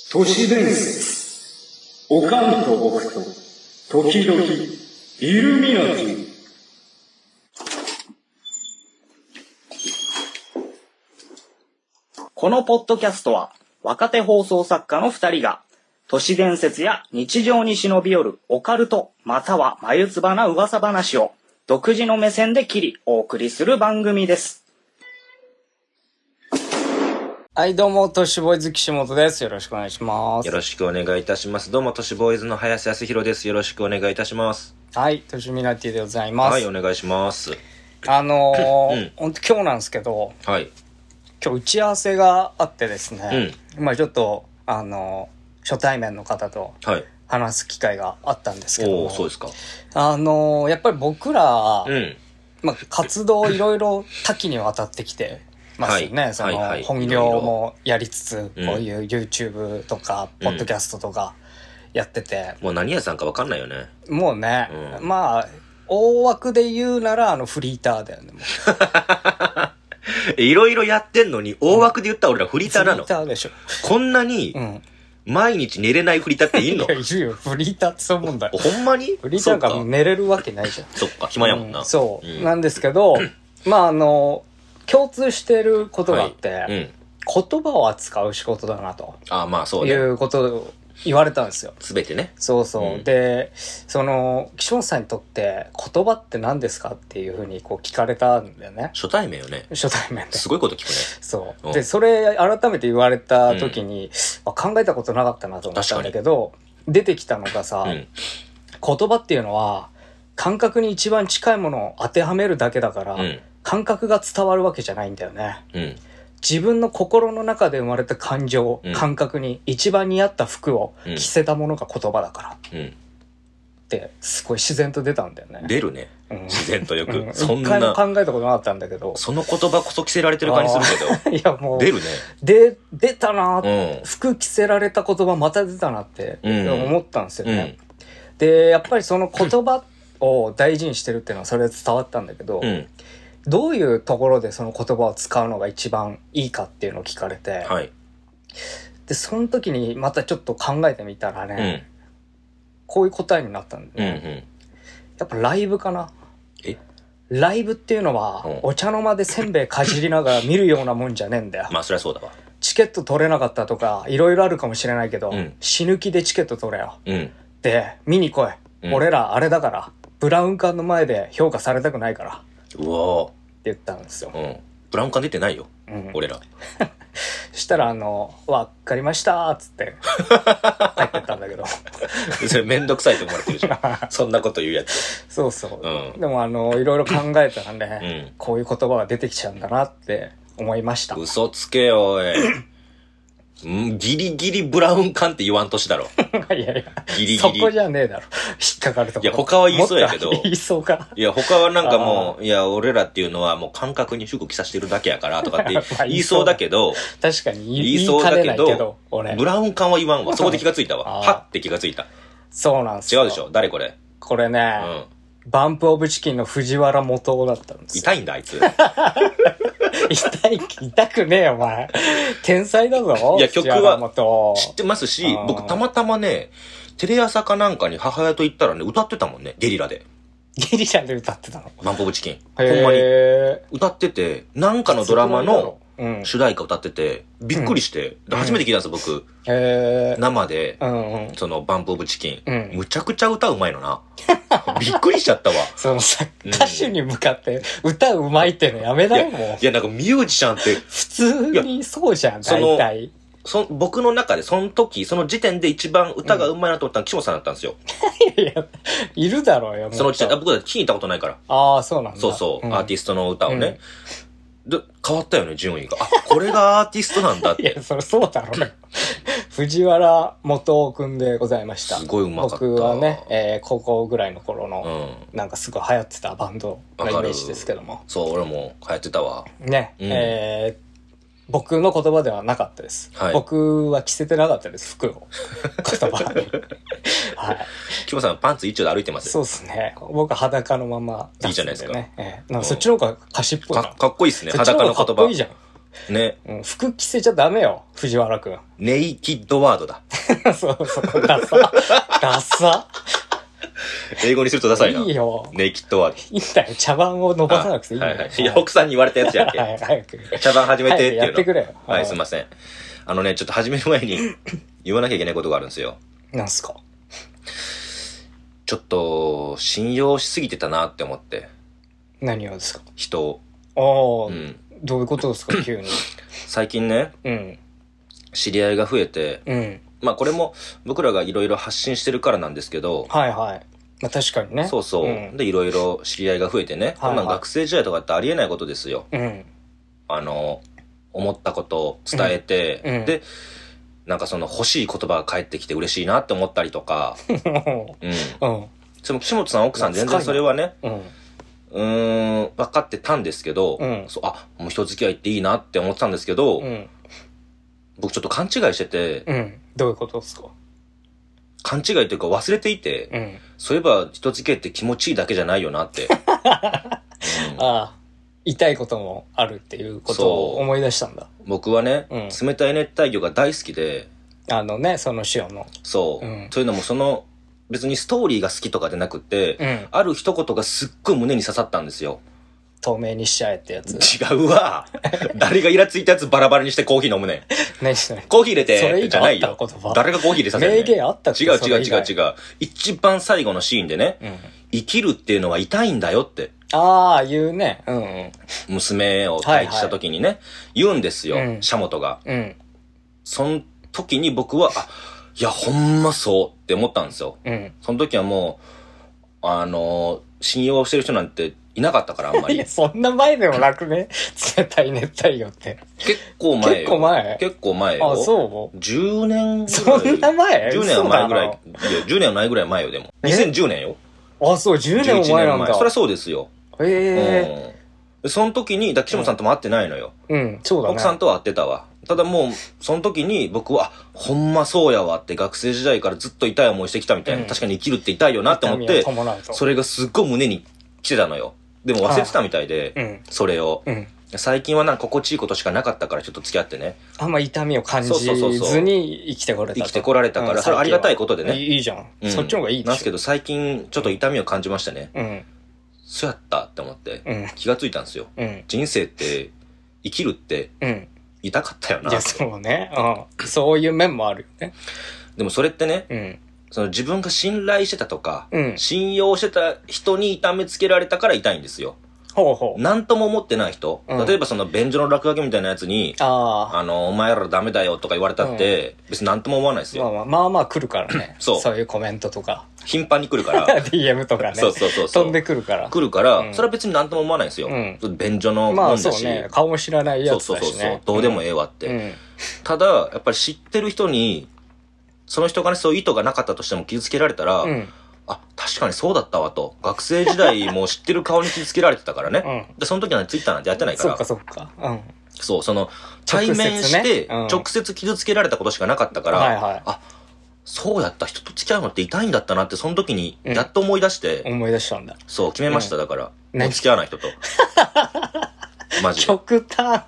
都市伝説。おかんと僕と、時々、イルミナティ。 このポッドキャストは、若手放送作家の2人が、都市伝説や日常に忍び寄るオカルト、または眉唾な噂話を、独自の目線で切り、お送りする番組です。はい、どうも、都市ボーイズ岸本です。よろしくお願いします。 よろしくお願いいたします。どうも、都市ボーイズの林康弘です。よろしくお願いいたします。 はい、都市ミナティでございます。 はい、お願いします。 ほんと今日なんですけど、 はい。 今日打ち合わせがあってですね、まあちょっと、初対面の方と話す機会があったんですけども、 おー、そうですか。 やっぱり僕ら、まあ活動いろいろ多岐にわたってきてますよね。 はい、 その、 はい、 本業もやりつつ、こういう YouTube とか、ポッドキャストとかやってて。 もう何屋さんか分かんないよね。 もうね、まあ、大枠で言うならフリーターだよね。 いろいろやってんのに、大枠で言ったら俺らフリーターなの。 フリーターでしょ。 こんなに、毎日寝れないフリーターっていんの？ いや、いるよ。フリーターってそう思うんだよ。 ほんまに？ フリーターが寝れるわけないじゃん。 そっか、暇やもんな。 そう。なんですけど、まあ共通してることがあって、言葉を扱う仕事だなと。 ああ、まあそうね。 いうことを言われたんですよ。 すべてね。 そうそう。で、岸本さんにとって言葉って何ですかっていうふうにこう聞かれたんだよね。 初対面よね。 初対面で。 すごいこと聞くね。 そう。で、それ改めて言われた時に、考えたことなかったなと思ったんだけど、出てきたのがさ、言葉っていうのは感覚に一番近いものを当てはめるだけだから、感覚が伝わるわけじゃないんだよね。自分の心の中で生まれた感情、感覚に一番似合った服を着せたものが言葉だから。ってすごい自然と出たんだよね。 出るね。自然とよく。 そんな。一回も考えたことなかったんだけど。 その言葉こそ着せられてる感じするけど。 いやもう。 出るね。 出たなー、服着せられた言葉また出たなって思ったんですよね。で、やっぱりその言葉を大事にしてるっていうのはそれで伝わったんだけど、どういうところでその言葉を使うのが一番いいかっていうのを聞かれて、で、その時にまたちょっと考えてみたらね、こういう答えになったんだよね。やっぱライブかな。ライブっていうのは、お茶の間でせんべいかじりながら見るようなもんじゃねえんだよ。 まあそりゃそうだわ。 チケット取れなかったとか、いろいろあるかもしれないけど、死ぬ気でチケット取れよ。で、見に来い。俺らあれだから、ブラウン管の前で評価されたくないから。 うわー。 って言ったんですよ。 ブラウン管出てないよ。俺ら。 そしたらわかりましたーっつって、帰ってったんだけど。 それめんどくさいと思われてるじゃん。そんなこと言うやつ。 そうそう。でもいろいろ考えたらね、こういう言葉が出てきちゃうんだなって思いました。 嘘つけよ、おい。ギリギリブラウン管って言わん年だろ。 いやいや。 ギリギリ。 そこじゃねえだろ。引っかかるとこ。 いや、他は言いそうやけど。 言いそうか。 いや、他はなんかもう、いや、俺らっていうのはもう感覚に服着させてるだけやからとかって言いそうだけど。 確かに言いそうだけど、 ブラウン管は言わんわ。そこで気がついたわ。はって気がついた。 そうなんすよ。 違うでしょ。誰これ。 これね、バンプオブチキンの藤原元夫だったんですよ。 痛いんだ、あいつ。 痛くねえよ、お前。天才だぞ。 いや、曲は知ってますし、僕たまたまね、テレ朝かなんかに母親と行ったらね、歌ってたもんね、ゲリラで。 ゲリラで歌ってたの？ バンプオブチキン。ほんまに。歌ってて、なんかのドラマの主題歌歌ってて、びっくりして、初めて聞いたんですよ、僕。生で、そのバンプオブチキン。むちゃくちゃ歌うまいのな。びっくりしちゃったわ。 そのさ、歌手に向かって歌うまいってのやめないもん。 いや、なんかミュージシャンって。 普通にそうじゃん、大体。 僕の中で、その時、その時点で一番歌がうまいなと思ったのは岸本さんだったんですよ。 いや、いるだろうよ、 その時点、僕は聞きに行ったことないから。 ああ、そうなんだ。 そうそう、アーティストの歌をね。で、変わったよね、順位が。あ、これがアーティストなんだって。 いや、それそうだろうね。藤原元夫くんでございました。 すごいうまかった。 僕はね、高校ぐらいの頃の、なんかすごい流行ってたバンドのイメージですけども。 そう、俺も流行ってたわ。 ね、僕の言葉ではなかったです。僕は着せてなかったです、服を。言葉に。はい。 キモさんパンツ一丁で歩いてますよ。 そうですね。僕は裸のまま、 いいじゃないですか。 なんかそっちの方が歌詞っぽいな。 かっこいいですね、 裸の言葉。かっこいいじゃん。 ね。 服着せちゃダメよ、藤原くん。 ネイキッドワードだ。 そうそう、ダサ。ダサ。 英語にするとダサいな。 いいよ。 ネイキッドワード。 いいんだよ、茶番を伸ばさなくていいんだよ。 はいはい。奥さんに言われたやつやっけ。 はい、早く。 茶番始めてっていうの。 やってくれよ。 はい、すいません。ちょっと始める前に言わなきゃいけないことがあるんですよ。 なんすか？ ちょっと、信用しすぎてたなって思って。 何をですか？ 人を。 ああ、どういうことですか、急に。 最近ね、知り合いが増えて、まあこれも僕らがいろいろ発信してるからなんですけど、 はいはい。まあ確かにね。 そうそう。で、いろいろ知り合いが増えてね、こんなん学生時代とかってありえないことですよ。思ったことを伝えて、で、なんかその欲しい言葉が返ってきて嬉しいなって思ったりとか、でも岸本さん奥さん全然それはね、分かってたんですけど、もう人付き合いっていいなって思ってたんですけど、僕ちょっと勘違いしてて、 どういうことですか？ 勘違いというか忘れていて、そういえば人付き合いって気持ちいいだけじゃないよなって。 ああ、痛いこともあるっていうことを思い出したんだ。 僕はね、冷たい熱帯魚が大好きで、 その塩の。 そう。というのも別にストーリーが好きとかじゃなくて、ある一言がすっごい胸に刺さったんですよ。 透明にしちゃえってやつ。 違うわ。誰がイラついたやつバラバラにしてコーヒー飲むねん。 何それ。 コーヒー入れて。 それ以上あった言葉。 誰がコーヒー入れさせるねん。 名言あったっけ？ 違う。一番最後のシーンでね、生きるっていうのは痛いんだよって。 ああ、言うね。 娘を退治した時にね、言うんですよ、シャモトが。その時に僕は、いや、ほんまそうって思ったんですよ。その時はもう、信用してる人なんていなかったから、あんまり。 いや、そんな前でもなくね。冷たい熱帯魚って。 結構前よ。結構前よ。 あ、そう ?10 年ぐらい。 そんな前 ?10 年は前ぐらい。いや、10年はないぐらい前よ、でも。2010年よ。 あ、そう、10年も前なんだ。 そりゃそうですよ。その時に、岸本さんとも会ってないのよ。 そうだね。 奥さんとは会ってたわ。ただもう、その時に僕は、ほんまそうやわって学生時代からずっと痛い思いしてきたみたいな。確かに生きるって痛いよなって思って、それがすっごい胸に来てたのよ。でも忘れてたみたいで、それを。最近はなんか心地いいことしかなかったからちょっと付き合ってね。 あんま痛みを感じずに生きてこられた。 生きてこられたから、それありがたいことでね。 いいじゃん。そっちの方がいいでしょ。 なんですけど最近ちょっと痛みを感じましたね。そうやったって思って、気がついたんですよ。人生って生きるって痛かったよな。 いや、そうね。そういう面もあるよね。 でもそれってね、その自分が信頼してたとか、信用してた人に痛めつけられたから痛いんですよ。なんとも思ってない人、例えばその便所の落書きみたいなやつに、お前らダメだよとか言われたって、別になんとも思わないですよ。 まあまあ来るからね。そういうコメントとか。 頻繁に来るから。 DM とかね。そう。飛んでくるから。 来るから、それは別になんとも思わないんですよ。便所のもんだし。 まあそうね。顔も知らないやつだしね。 そう。どうでもええわって。ただ、やっぱり知ってる人に、その人がね、そういう意図がなかったとしても傷つけられたら、確かにそうだったわと。学生時代も知ってる顔に傷つけられてたからね。で、その時はツイッターなんてやってないから。 そっか。 そう、対面して、直接傷つけられたことしかなかったから、そうやった人と付き合うのって痛いんだったなって、その時に、やっと思い出して。 思い出したんだ。 そう、決めました、だから。もう付き合わない人と。マジで。 極端。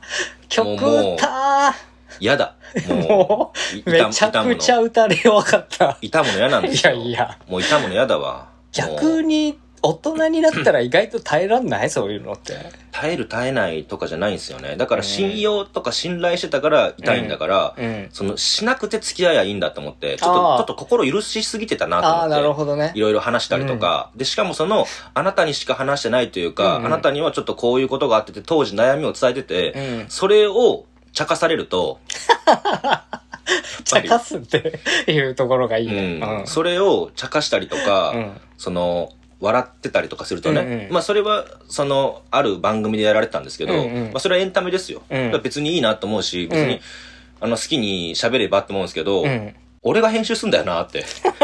嫌だ。 もう、めちゃくちゃ打たれ弱かった。 痛むの嫌なんですよ。 いや。 もう痛むの嫌だわ。 逆に、大人になったら意外と耐えらんないそういうのって。 耐えないとかじゃないんですよね。だから信用とか信頼してたから痛いんだから、しなくて付き合いはいいんだと思って、ちょっと心許しすぎてたなと思って。 なるほどね。 いろいろ話したりとか。で、しかもあなたにしか話してないというか、あなたにはちょっとこういうことがあってて、当時悩みを伝えてて、それを茶化されると、 茶化すっていうところがいいね。 それを茶化したりとか、笑ってたりとかするとね、まあそれはある番組でやられてたんですけど、まあそれはエンタメですよ。別にいいなと思うし、別に好きに喋ればって思うんですけど、俺が編集すんだよなって。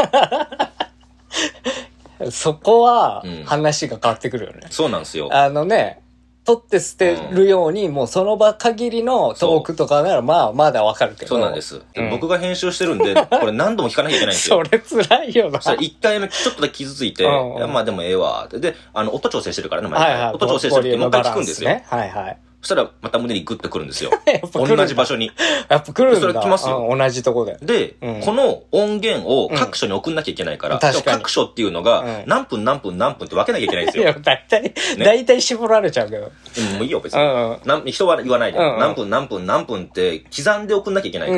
そこは話が変わってくるよね。 そうなんですよ。 取って捨てるように、もうその場限りのトークとかならまだわかるけど。 そうなんです。僕が編集してるんで、これ何度も聞かなきゃいけないんですよ。 それ辛いよな。 一回目ちょっとだけ傷ついて、まあでもええわって。で、音調整してるからね、毎回。音調整してる時もう一回聞くんですよ。 そしたらまた胸にグッとくるんですよ。同じ場所に。 やっぱ来るんだ。 それ来ますよ。 同じとこで。 で、この音源を各所に送んなきゃいけないから、各所っていうのが、何分何分何分って分けなきゃいけないんですよ。 いや、大体絞られちゃうけど。 もういいよ、別に。人は言わないで。何分何分何分って刻んで送んなきゃいけないから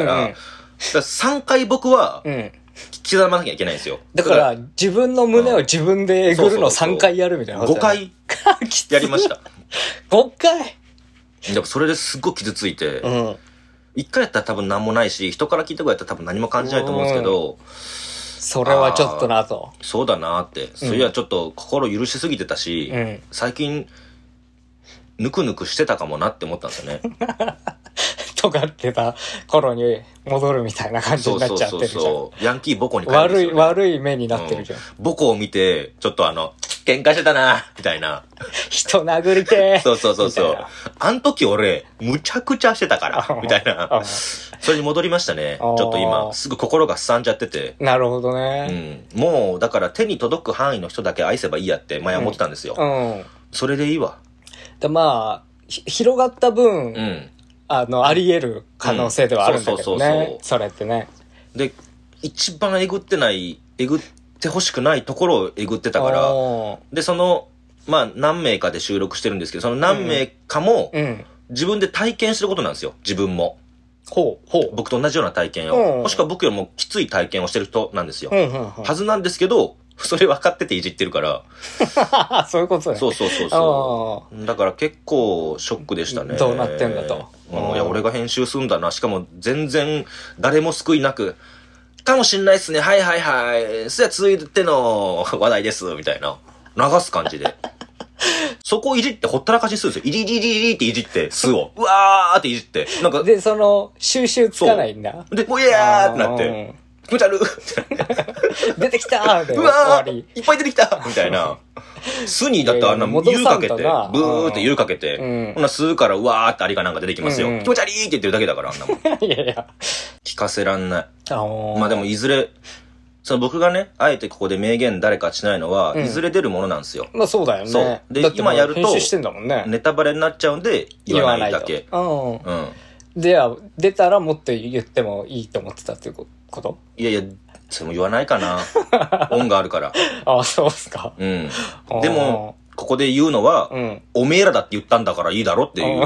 、3回僕は、刻まなきゃいけないんですよ。 だから、自分の胸を自分でえぐるの3回やるみたいな。 5回やりました。 5回でもそれですっごい傷ついて、1回やったら多分何もないし、人から聞いたぐらいやったら多分何も感じないと思うんですけど、 それはちょっとなと。 そうだなって。そういやちょっと心許しすぎてたし、最近、ぬくぬくしてたかもなって思ったんですよね。 尖ってた頃に戻るみたいな感じになっちゃってるじゃん。 そうヤンキー母校に帰るんですよ、ね。 悪い目になってるじゃん。 母校を見て、ちょっと喧嘩してたな、みたいな。 人殴りてー。そう。あん時俺、むちゃくちゃしてたから、みたいな。それに戻りましたね。ちょっと今、すぐ心がすさんじゃってて。 なるほどね。 もう、だから手に届く範囲の人だけ愛せばいいやって前は思ってたんですよ。それでいいわ。 まあ、広がった分、あり得る可能性ではあるんだけどね。それってね。 で、一番えぐってほしくないところをえぐってたから、で、まあ、何名かで収録してるんですけど、その何名かも、自分で体験してることなんですよ。自分も。僕と同じような体験を。もしくは僕よりもきつい体験をしてる人なんですよ。はずなんですけど、それ分かってていじってるから。 そういうことね。 そう。だから結構ショックでしたね。 どうなってんだと。 いや、俺が編集するんだな。しかも全然誰も救いなく、かもしんないっすね。はい。それ続いての話題です。みたいな。流す感じで。そこをいじってほったらかしにするんですよ。いじっていじって、巣を。うわーっていじって。なんか。 で、収集つかないんだ。 で、もういやーってなって。気持ち悪い出てきたーうわーいっぱい出てきたみたいな。巣にだって湯かけて、ブーって湯かけて、ほな巣からうわーってアリがなんか出てきますよ。気持ち悪いって言ってるだけだから、あんなもん。 いや。 聞かせらんない。まあでもいずれ、僕がね、あえてここで明言誰かしないのは、いずれ出るものなんですよ。 まあそうだよね。そう。 で、今やると、 ネタバレになっちゃうんで、言わないだけ。 では、出たらもっと言ってもいいと思ってたっていうこといや、それも言わないかな。恩があるから。 そうっすか。 でも、ここで言うのは、おめえらだって言ったんだからいいだろっていう。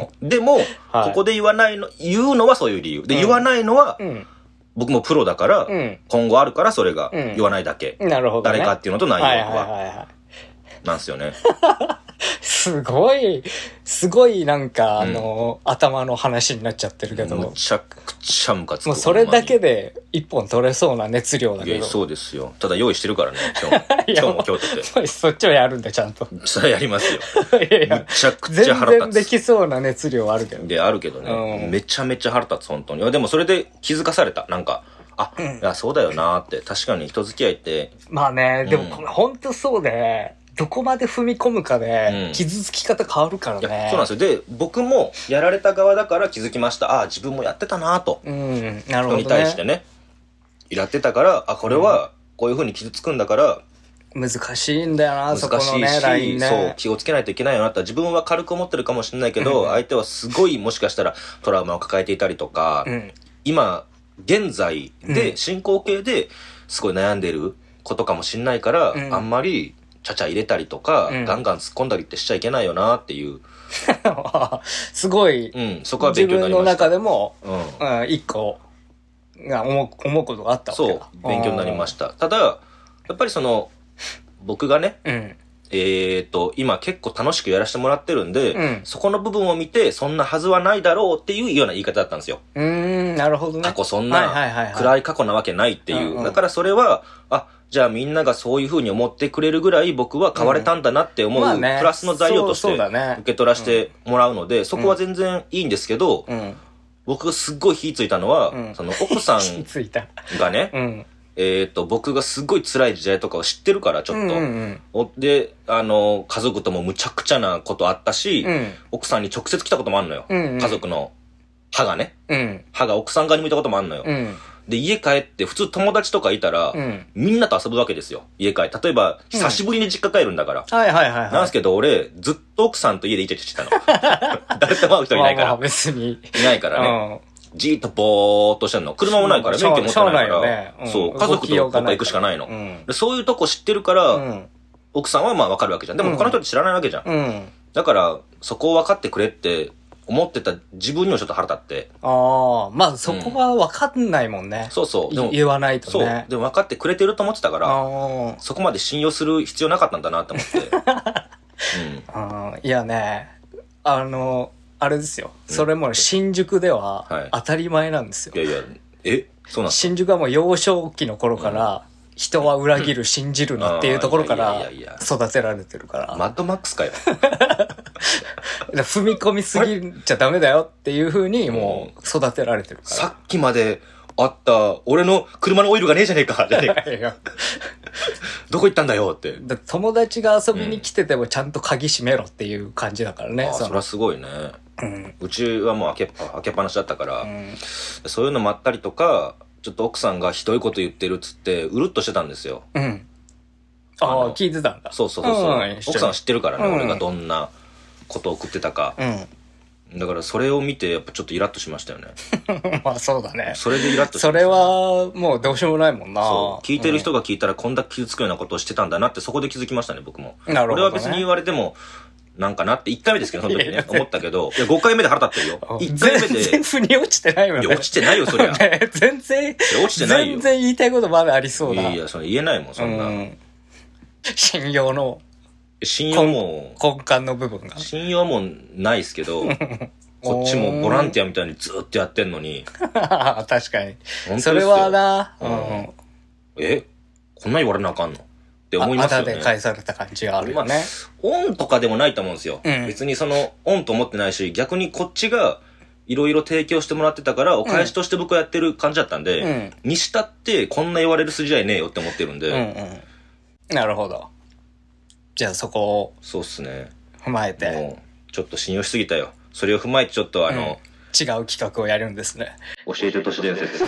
でも、ここで言うのはそういう理由。で、言わないのは、僕もプロだから、今後あるからそれが言わないだけ。 なるほど。 誰かっていうのと内容は。なんすよね。 すごいなんか、頭の話になっちゃってるけど。 むちゃくちゃムカつく。 もうそれだけで一本取れそうな熱量だけど。 いや、そうですよ。ただ用意してるからね、今日も今日って。 そっちをやるんだ、ちゃんと。 それやりますよ。むちゃくちゃ腹立つ。 全然できそうな熱量あるけど。 で、あるけどね。めちゃめちゃ腹立つ、本当に。いや、でもそれで気づかされた。なんか、いや、そうだよなーって。確かに人付き合いって。 まあね、でも本当そうで、どこまで踏み込むかで、傷つき方変わるからね。 そうなんですよ。で、僕もやられた側だから気づきました。自分もやってたなと。 なるほどね。人に対してね。やってたから、これはこういう風に傷つくんだから、 難しいんだよな、そこのね、ラインね。 そう、気をつけないといけないよなって自分は軽く思ってるかもしれないけど、相手はすごいもしかしたらトラウマを抱えていたりとか、今、現在で進行形ですごい悩んでることかもしれないから、あんまり、ちゃちゃ入れたりとか、ガンガン突っ込んだりってしちゃいけないよなっていう。 すごい、 そこは勉強になりました。自分の中でも、一個が思うことがあったわけだ。 そう、勉強になりました。ただ、やっぱり僕がね、今結構楽しくやらせてもらってるんで、そこの部分を見て、そんなはずはないだろうっていうような言い方だったんですよ。 なるほどね。 過去そんな暗い過去なわけないっていう。だからそれは、じゃあみんながそういう風に思ってくれるぐらい僕は変われたんだなって思う、プラスの材料として受け取らせてもらうので、そこは全然いいんですけど、僕がすっごい火ついたのは、奥さんがね、僕がすっごい辛い時代とかを知ってるから、ちょっと。で、家族ともむちゃくちゃなことあったし、奥さんに直接来たこともあるのよ。家族の歯がね。歯が奥さん側に向いたこともあるのよ。 で、家帰って、普通友達とかいたら、みんなと遊ぶわけですよ。家帰って。例えば、久しぶりに実家帰るんだから。 はいはいはい。 なんですけど、俺、ずっと奥さんと家でイチャイチャしてたの。誰とも会う人いないから。 別に。 いないからね。じーっとぼーっとしてんの。車もないから、免許持ってないから。そう、家族とどっか行くしかないの。そういうとこ知ってるから、奥さんはまあわかるわけじゃん。でも他の人って知らないわけじゃん。だから、そこを分かってくれって思ってた自分にもちょっと腹立って。 ああ、まあそこは分かんないもんね。 そうそう。 言わないとね。 そう。でも分かってくれてると思ってたから、そこまで信用する必要なかったんだなって思って。 いやね、あれですよ。それも新宿では当たり前なんですよ。 いやいや、そうなん新宿はもう幼少期の頃から、人は裏切る、信じるなっていうところから育てられてるから。 マッドマックスかよ。 踏み込みすぎちゃダメだよっていう風にもう育てられてるから。 さっきまであった俺の車のオイルがねえじゃねえか。じゃねえか。どこ行ったんだよって。 友達が遊びに来ててもちゃんと鍵閉めろっていう感じだからね。 そりゃすごいね。うちはもう開けっぱなしだったから、そういうのもあったりとか、ちょっと奥さんがひどいこと言ってるっつって、うるっとしてたんですよ。 ああ、聞いてたんだ。 そう。奥さん知ってるからね、俺がどんなことを送ってたか。だからそれを見て、やっぱちょっとイラッとしましたよね。 まあそうだね。 それでイラッとしました。 それは、もうどうしようもないもんな。 そう。聞いてる人が聞いたらこんだけ傷つくようなことをしてたんだなって、そこで気づきましたね、僕も。 なるほど、ね。 俺は別に言われても、なんかなって1回目ですけど、その時ね、思ったけど、いや、5回目で腹立ってるよ。1回目で。 全然腑に落ちてないよね。 いや、落ちてないよ、そりゃ。 全然。 落ちてないよ。 全然言いたいことまだありそうだ。 いや、それ言えないもん、そんな。 信用の。 信用も。 根幹の部分が。 信用もないですけど、こっちもボランティアみたいにずっとやってんのに。 確かに。それはな、こんな言われなあかんのって思いますよね。 後で返された感じがあるよね。 オンとかでもないと思うんですよ。別にオンと思ってないし、逆にこっちがいろいろ提供してもらってたから、お返しとして僕はやってる感じだったんで、にしたってこんな言われる筋合いねえよって思ってるんで。 なるほど。じゃあそこを。 そうっすね。 踏まえて。 もう、ちょっと信用しすぎたよ。それを踏まえてちょっと違う企画をやるんですね。 教えて都市伝説。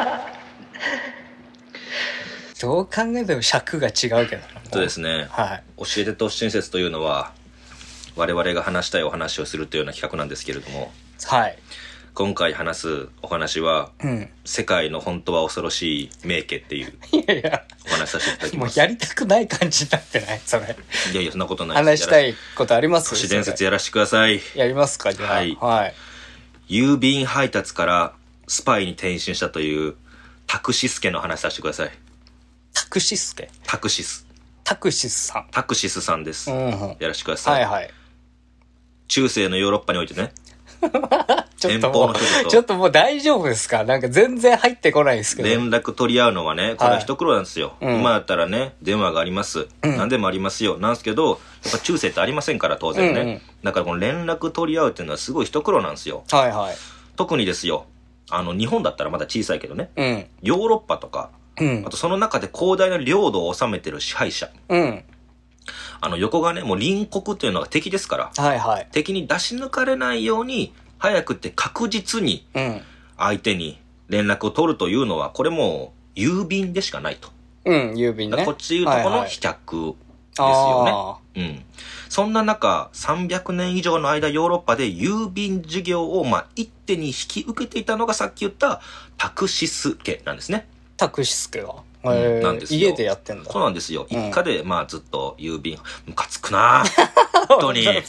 どう考えても尺が違うけどな。 そうですね。 はい。 教えて都市伝説というのは、我々が話したいお話をするというような企画なんですけれども。 はい。 今回話すお話は、世界の本当は恐ろしい名家っていうお話させていただきます。 もうやりたくない感じになってないそれ。 いやいや、そんなことないです。話したいことあります？ 都市伝説やらせてください。 やりますか、じゃあ。 はい。郵便配達からスパイに転身したというタクシスケの話させてください。 タクシスケ？ タクシス。 タクシスさん。 タクシスさんです。やらせてください。 はいはい。 中世のヨーロッパにおいてね。 ちょっともう大丈夫ですか？なんか全然入ってこないですけど。 連絡取り合うのはね、これは一苦労なんですよ。今だったらね、電話があります。何でもありますよ。なんですけど、やっぱ中世ってありませんから、当然ね。だからこの連絡取り合うっていうのはすごい一苦労なんですよ。 はいはい。 特にですよ、日本だったらまだ小さいけどね、ヨーロッパとか、あとその中で広大な領土を治めてる支配者。横がね、もう隣国っていうのが敵ですから、 はいはい。 敵に出し抜かれないように、早くて確実に相手に連絡を取るというのは、これもう郵便でしかないと。 郵便ね。 こっちいうとこの飛脚ですよね。そんな中、300年以上の間ヨーロッパで郵便事業を一手に引き受けていたのがさっき言ったタクシス家なんですね。タクシス家が。 なんですよ。 家でやってんだ。 そうなんですよ。一家でずっと郵便、ムカつくな本当に。いや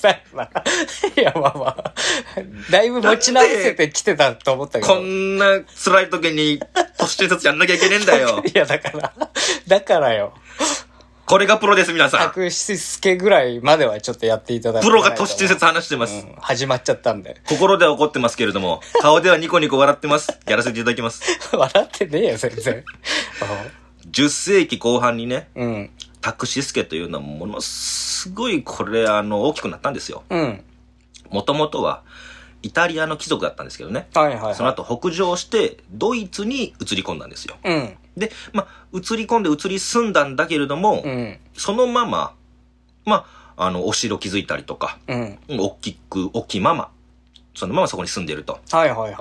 だいぶ持ち直せてきてたと思ったけど。 こんな辛い時に都市伝説やんなきゃいけねえんだよ。 いやだからよ。 これがプロです、皆さん。 タクシス家ぐらいまではちょっとやっていただいて。 プロが都市伝説話してます。 始まっちゃったんで。 心では怒ってますけれども、顔ではニコニコ笑ってます。やらせていただきます。 笑ってねえよ、全然。 10世紀後半にね、タクシス家というのはものすごいこれ大きくなったんですよ。もともとはイタリアの貴族だったんですけどね。その後北上してドイツに移り込んだんですよ。で、移り込んで移り住んだんだけれども、そのまま、お城築いたりとか、大きいまま、そのままそこに住んでると。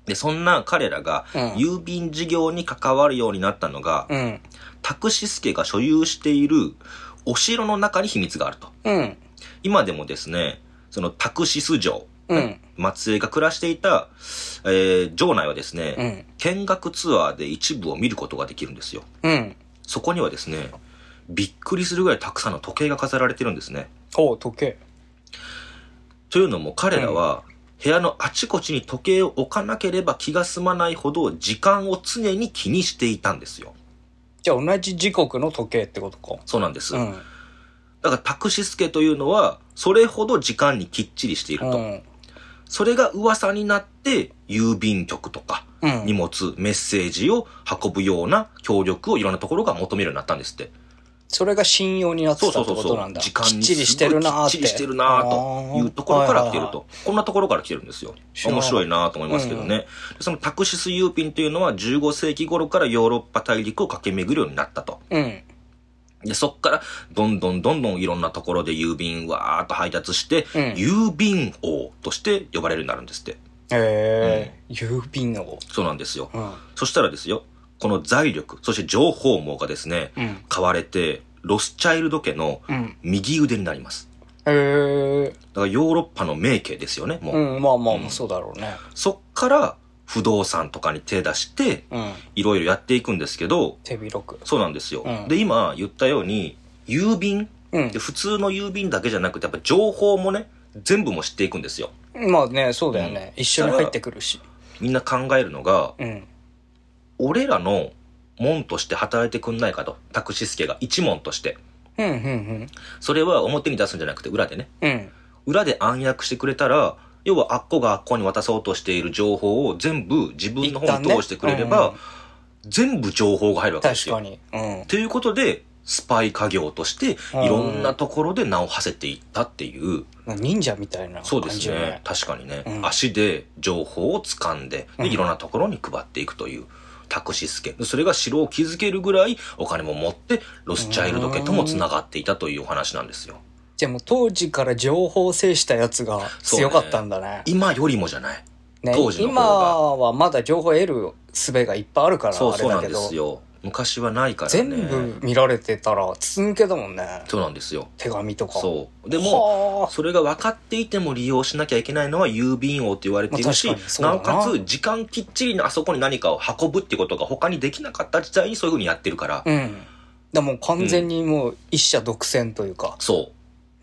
で、そんな彼らが郵便事業に関わるようになったのが、拓司助が所有しているお城の中に秘密があると。今でもですね、その拓司城、松江が暮らしていた、城内はですね、見学ツアーで一部を見ることができるんですよ。そこにはですね、びっくりするぐらいたくさんの時計が飾られてるんですね。 時計。 というのも彼らは、部屋のあちこちに時計を置かなければ気が済まないほど時間を常に気にしていたんですよ。 じゃあ同じ時刻の時計ってことか。 そうなんです。だから拓司助というのは、それほど時間にきっちりしていると。それが噂になって、郵便局とか、荷物、メッセージを運ぶような協力をいろんなところが求めるようになったんですって。 それが信用になってたってことなんだ。 時間にきっちりしてるなーって。 きっちりしてるなーというところから来てると。こんなところから来てるんですよ。面白いなーと思いますけどね。そのタクシス郵便というのは15世紀頃からヨーロッパ大陸を駆け巡るようになったと。で、そっから、どんどんいろんなところで郵便わーっと配達して、郵便王として呼ばれるようになるんですって。 郵便王。 そうなんですよ。そしたらですよ、この財力、そして情報網がですね、買われて、ロスチャイルド家の右腕になります。だからヨーロッパの名家ですよね、もう。 まあ、そうだろうね。 そっから、不動産とかに手出して、いろいろやっていくんですけど、 手広く。 そうなんですよ。で、今言ったように、郵便、普通の郵便だけじゃなくて、やっぱ情報もね、全部も知っていくんですよ。 まあね、そうだよね。一緒に入ってくるし。 みんな考えるのが、俺らの門として働いてくんないかと。拓司助が一門として。それは表に出すんじゃなくて裏でね。裏で暗躍してくれたら、要はあっこがあっこに渡そうとしている情報を全部自分の方に通してくれれば、全部情報が入るわけですよ。 確かに。 ということで、スパイ家業として、いろんなところで名を馳せていったっていう。 忍者みたいな感じ。 そうですね。確かにね。足で情報を掴んで、いろんなところに配っていくという。拓司助。それが城を築けるぐらいお金も持って、ロスチャイルド家とも繋がっていたというお話なんですよ。 じゃあもう当時から情報を制したやつが強かったんだね。 今よりもじゃない。当時の方が。 今はまだ情報を得る術がいっぱいあるから、 そうなんですよ。昔はないからね。 全部見られてたら筒抜けだもんね。 そうなんですよ。 手紙とか。 そう。でも、それが分かっていても利用しなきゃいけないのは郵便王って言われているし、なおかつ時間きっちりあそこに何かを運ぶってことが他にできなかった時代にそういう風にやってるから。 でも完全にもう一社独占というか。 そう。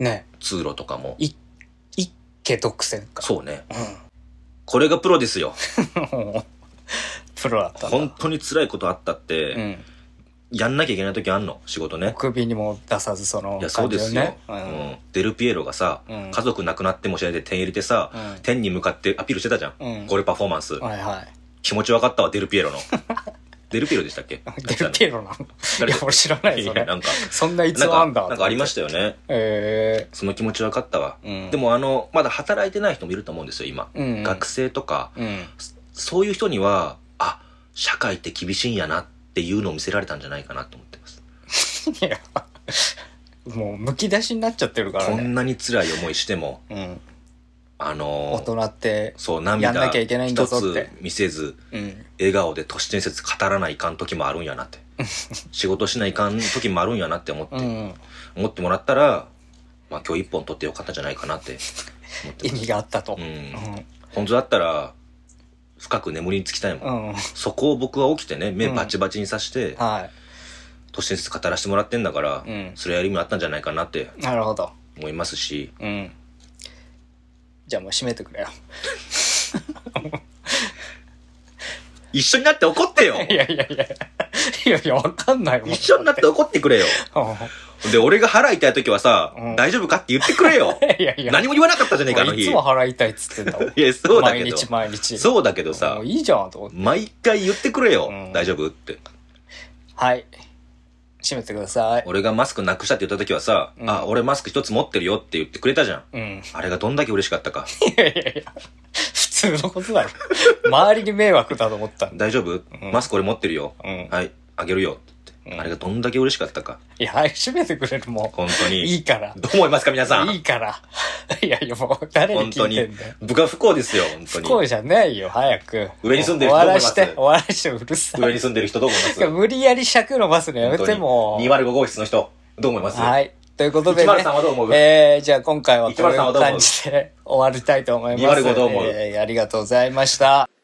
ね。 通路とかも。 一家独占か。 そうね。これがプロですよ。 プロだった。 本当に辛いことあったって、やんなきゃいけない時あんの、仕事ね。 首にも出さずその、 いや、そうですよ。デルピエロがさ、家族亡くなっても試合で点入れてさ、点に向かってアピールしてたじゃん。ゴールパフォーマンス。気持ち分かったわ、デルピエロの。デルピエロでしたっけ？ デルピエロなの？いや、俺知らないそれ。なんか、そんな逸話あんだ。 なんかありましたよね。その気持ち分かったわ。でもまだ働いてない人もいると思うんですよ、今。学生とか。そういう人には、社会って厳しいんやなっていうのを見せられたんじゃないかなと思ってます。 いや、もうむき出しになっちゃってるからね。 こんなに辛い思いしても、 大人って、 そう、 やんなきゃいけないんだぞって。 一つ見せず、笑顔で都市伝説語らないかん時もあるんやなって。仕事しないかん時もあるんやなって思ってもらったら、まあ今日一本取ってよかったんじゃないかなって思ってます。 意味があったと。 本当だったら、深く眠りにつきたいもん。そこを僕は起きてね、目バチバチにさして、都市伝説語らせてもらってんだから、それやる意味あったんじゃないかなって。 なるほど。 思いますし。 じゃあもう閉めてくれよ。 一緒になって怒ってよ。 いや、わかんないもん。 一緒になって怒ってくれよ。で、俺が腹痛い時はさ、大丈夫かって言ってくれよ。何も言わなかったじゃねえか、あの日。 いつも腹痛いっつってんだもん。 いや、そうだけど。 毎日。 そうだけどさ。 いいじゃん、と思って。 毎回言ってくれよ。大丈夫って。 はい。閉めてください。 俺がマスクなくしたって言った時はさ、俺マスク一つ持ってるよって言ってくれたじゃん。あれがどんだけ嬉しかったか。 いや。普通のことだよ。周りに迷惑だと思った。 大丈夫？マスク俺持ってるよ。はい、あげるよって言って。 あれがどんだけ嬉しかったか。 いや、閉めてくれるもん。 本当に。 いいから。 どう思いますか、皆さん。 いいから。いやいや、もう、誰に聞いてんだよ。 僕は不幸ですよ、本当に。 不幸じゃないよ、早く。 上に住んでる人どう思います？ 終わらして、うるさい。 上に住んでる人どう思います？ 無理やり尺伸ばすのやめても。 205号室の人、どう思います？ はい。ということでね。 103はどう思う？ じゃあ今回はこういう感じで終わりたいと思います。 205どう思う？ ありがとうございました。